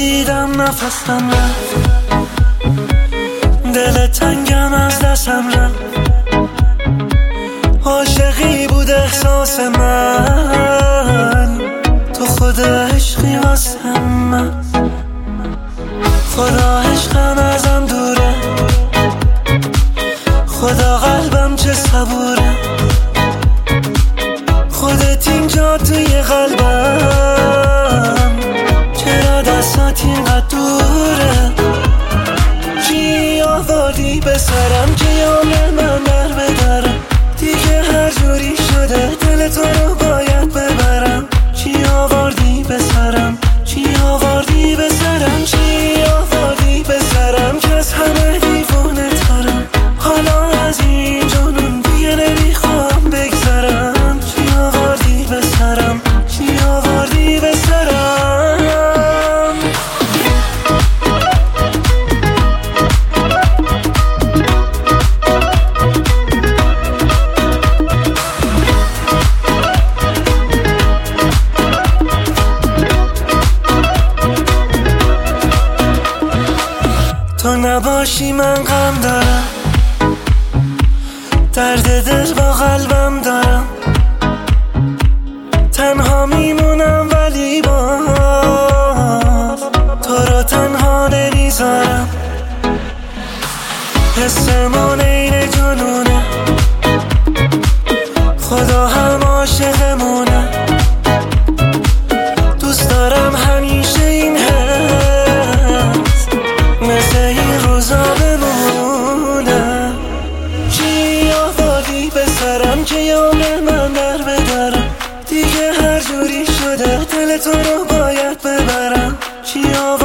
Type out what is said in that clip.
دیدم نفسم رفت، دل تنگم از دستم رفت. عاشقی بود احساس من، تو خود عشقی واسه من. خدا عشقم ازم دوره، خدا قلبم چه صبوره. خودت اینجا توی قلبم، چرا دستات اینقدر دوره. چی آوردی به سرم که عمر من در بدرم. دیگه هر جوری شده دل تو رو باید ببرم. چی آوردی به سرم، چی آوردی به سرم، چی آوردی به سرم که از همه دیوونه ترم. حالا از این جنون دیگه نمیخوام بگذرم. چی آوردی به سرم، چی آوردی به سرم. تو نباشی من غم دارم، درد دل با قلبم دارم. تنها میمونم ولی باز تو رو تنها نمیذارم. حسمون این جنونه، خدا هم عاشقمونه. دوست دارم همیشه این حس مثل این روزا بمونه. چی آوردی به سرم که عمر من در بدرم. دیگه هر جوری شده دل تو رو باید ببرم. چی